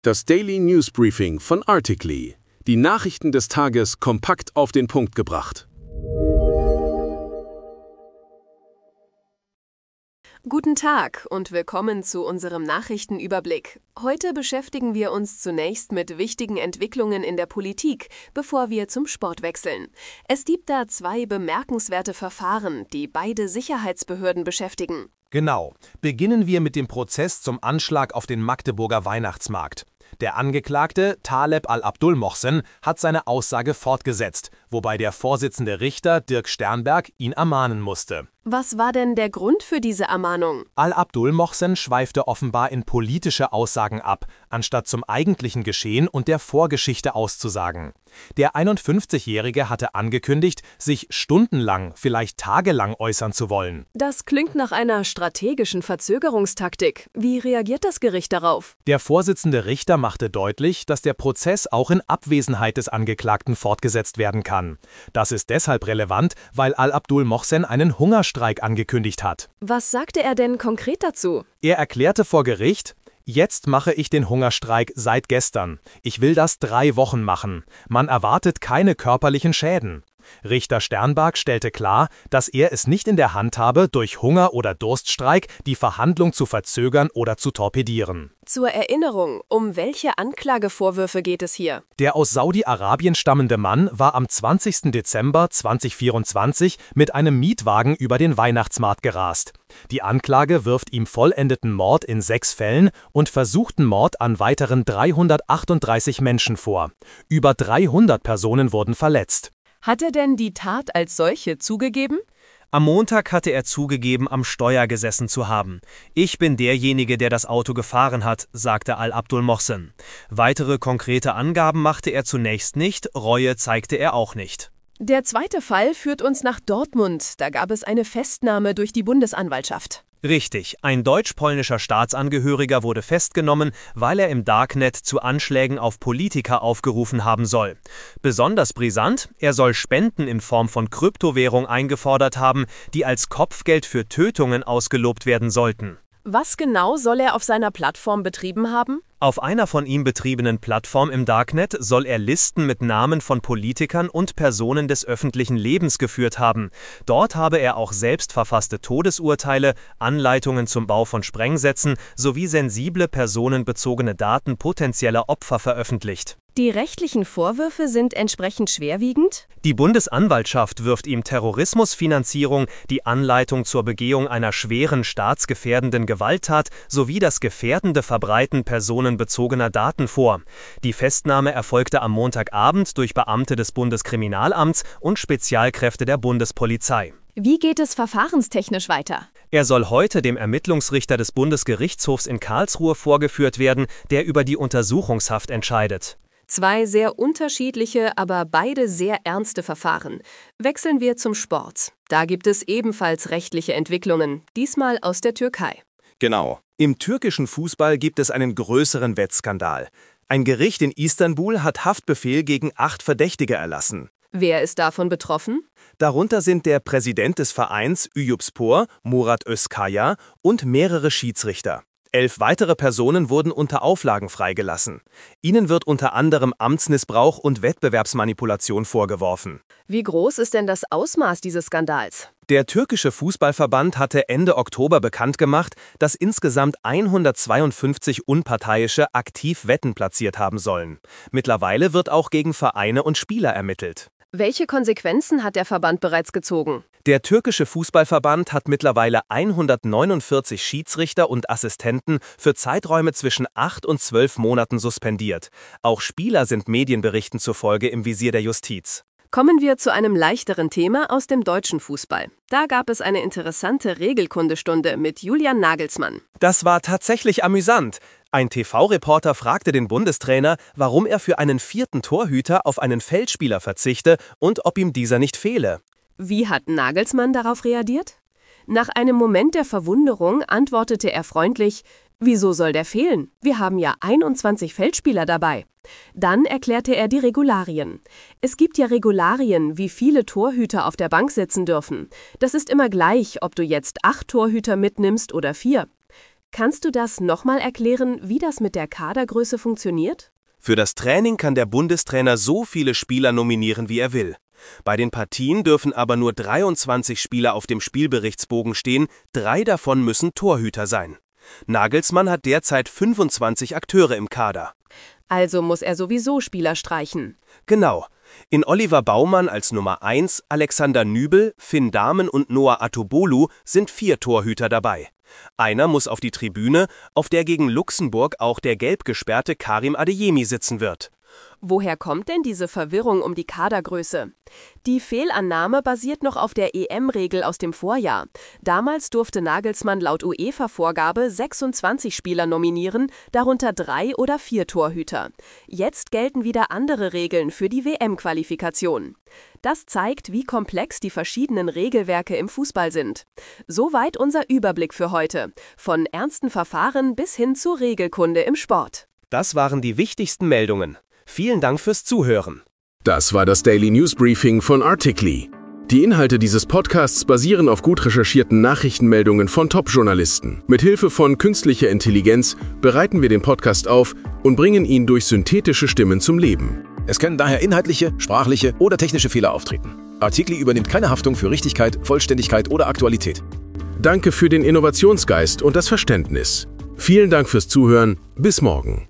Das Daily News Briefing von Articly. Die Nachrichten des Tages kompakt auf den Punkt gebracht. Guten Tag und willkommen zu unserem Nachrichtenüberblick. Heute beschäftigen wir uns zunächst mit wichtigen Entwicklungen in der Politik, bevor wir zum Sport wechseln. Es gibt da zwei bemerkenswerte Verfahren, die beide Sicherheitsbehörden beschäftigen. Genau. Beginnen wir mit dem Prozess zum Anschlag auf den Magdeburger Weihnachtsmarkt. Der Angeklagte, Taleb al-Abdul Mohsen, hat seine Aussage fortgesetzt, wobei der Vorsitzende Richter, Dirk Sternberg, ihn ermahnen musste. Was war denn der Grund für diese Ermahnung? Al-Abdul Mohsen schweifte offenbar in politische Aussagen ab, anstatt zum eigentlichen Geschehen und der Vorgeschichte auszusagen. Der 51-Jährige hatte angekündigt, sich stundenlang, vielleicht tagelang äußern zu wollen. Das klingt nach einer strategischen Verzögerungstaktik. Wie reagiert das Gericht darauf? Der Vorsitzende Richter machte deutlich, dass der Prozess auch in Abwesenheit des Angeklagten fortgesetzt werden kann. Das ist deshalb relevant, weil Al-Abdul Mohsen einen Hungerstreik angekündigt hat. Was sagte er denn konkret dazu? Er erklärte vor Gericht: Jetzt mache ich den Hungerstreik seit gestern. Ich will das 3 Wochen machen. Man erwartet keine körperlichen Schäden. Richter Sternberg stellte klar, dass er es nicht in der Hand habe, durch Hunger- oder Durststreik die Verhandlung zu verzögern oder zu torpedieren. Zur Erinnerung, um welche Anklagevorwürfe geht es hier? Der aus Saudi-Arabien stammende Mann war am 20. Dezember 2024 mit einem Mietwagen über den Weihnachtsmarkt gerast. Die Anklage wirft ihm vollendeten Mord in 6 Fällen und versuchten Mord an weiteren 338 Menschen vor. Über 300 Personen wurden verletzt. Hat er denn die Tat als solche zugegeben? Am Montag hatte er zugegeben, am Steuer gesessen zu haben. Ich bin derjenige, der das Auto gefahren hat, sagte Al-Abdul Mohsen. Weitere konkrete Angaben machte er zunächst nicht, Reue zeigte er auch nicht. Der zweite Fall führt uns nach Dortmund. Da gab es eine Festnahme durch die Bundesanwaltschaft. Richtig, ein deutsch-polnischer Staatsangehöriger wurde festgenommen, weil er im Darknet zu Anschlägen auf Politiker aufgerufen haben soll. Besonders brisant, er soll Spenden in Form von Kryptowährung eingefordert haben, die als Kopfgeld für Tötungen ausgelobt werden sollten. Was genau soll er auf seiner Plattform betrieben haben? Auf einer von ihm betriebenen Plattform im Darknet soll er Listen mit Namen von Politikern und Personen des öffentlichen Lebens geführt haben. Dort habe er auch selbst verfasste Todesurteile, Anleitungen zum Bau von Sprengsätzen sowie sensible personenbezogene Daten potenzieller Opfer veröffentlicht. Die rechtlichen Vorwürfe sind entsprechend schwerwiegend? Die Bundesanwaltschaft wirft ihm Terrorismusfinanzierung, die Anleitung zur Begehung einer schweren staatsgefährdenden Gewalttat sowie das gefährdende Verbreiten personenbezogener Daten vor. Die Festnahme erfolgte am Montagabend durch Beamte des Bundeskriminalamts und Spezialkräfte der Bundespolizei. Wie geht es verfahrenstechnisch weiter? Er soll heute dem Ermittlungsrichter des Bundesgerichtshofs in Karlsruhe vorgeführt werden, der über die Untersuchungshaft entscheidet. Zwei sehr unterschiedliche, aber beide sehr ernste Verfahren. Wechseln wir zum Sport. Da gibt es ebenfalls rechtliche Entwicklungen, diesmal aus der Türkei. Genau. Im türkischen Fußball gibt es einen größeren Wettskandal. Ein Gericht in Istanbul hat Haftbefehl gegen 8 Verdächtige erlassen. Wer ist davon betroffen? Darunter sind der Präsident des Vereins Eyüpspor, Murat Özkaya, und mehrere Schiedsrichter. 11 weitere Personen wurden unter Auflagen freigelassen. Ihnen wird unter anderem Amtsmissbrauch und Wettbewerbsmanipulation vorgeworfen. Wie groß ist denn das Ausmaß dieses Skandals? Der türkische Fußballverband hatte Ende Oktober bekannt gemacht, dass insgesamt 152 Unparteiische aktiv Wetten platziert haben sollen. Mittlerweile wird auch gegen Vereine und Spieler ermittelt. Welche Konsequenzen hat der Verband bereits gezogen? Der türkische Fußballverband hat mittlerweile 149 Schiedsrichter und Assistenten für Zeiträume zwischen 8 und 12 Monaten suspendiert. Auch Spieler sind Medienberichten zufolge im Visier der Justiz. Kommen wir zu einem leichteren Thema aus dem deutschen Fußball. Da gab es eine interessante Regelkundestunde mit Julian Nagelsmann. Das war tatsächlich amüsant. Ein TV-Reporter fragte den Bundestrainer, warum er für einen 4. Torhüter auf einen Feldspieler verzichte und ob ihm dieser nicht fehle. Wie hat Nagelsmann darauf reagiert? Nach einem Moment der Verwunderung antwortete er freundlich: Wieso soll der fehlen? Wir haben ja 21 Feldspieler dabei. Dann erklärte er die Regularien. Es gibt ja Regularien, wie viele Torhüter auf der Bank sitzen dürfen. Das ist immer gleich, ob du jetzt 8 Torhüter mitnimmst oder 4. Kannst du das nochmal erklären, wie das mit der Kadergröße funktioniert? Für das Training kann der Bundestrainer so viele Spieler nominieren, wie er will. Bei den Partien dürfen aber nur 23 Spieler auf dem Spielberichtsbogen stehen, 3 davon müssen Torhüter sein. Nagelsmann hat derzeit 25 Akteure im Kader. Also muss er sowieso Spieler streichen. Genau. In Oliver Baumann als Nummer 1, Alexander Nübel, Finn Dahmen und Noah Atobolu sind 4 Torhüter dabei. Einer muss auf die Tribüne, auf der gegen Luxemburg auch der gelb gesperrte Karim Adeyemi sitzen wird. Woher kommt denn diese Verwirrung um die Kadergröße? Die Fehlannahme basiert noch auf der EM-Regel aus dem Vorjahr. Damals durfte Nagelsmann laut UEFA-Vorgabe 26 Spieler nominieren, darunter 3 oder 4 Torhüter. Jetzt gelten wieder andere Regeln für die WM-Qualifikation. Das zeigt, wie komplex die verschiedenen Regelwerke im Fußball sind. Soweit unser Überblick für heute. Von ernsten Verfahren bis hin zur Regelkunde im Sport. Das waren die wichtigsten Meldungen. Vielen Dank fürs Zuhören. Das war das Daily News Briefing von Articly. Die Inhalte dieses Podcasts basieren auf gut recherchierten Nachrichtenmeldungen von Top-Journalisten. Mit Hilfe von künstlicher Intelligenz bereiten wir den Podcast auf und bringen ihn durch synthetische Stimmen zum Leben. Es können daher inhaltliche, sprachliche oder technische Fehler auftreten. Articly übernimmt keine Haftung für Richtigkeit, Vollständigkeit oder Aktualität. Danke für den Innovationsgeist und das Verständnis. Vielen Dank fürs Zuhören. Bis morgen.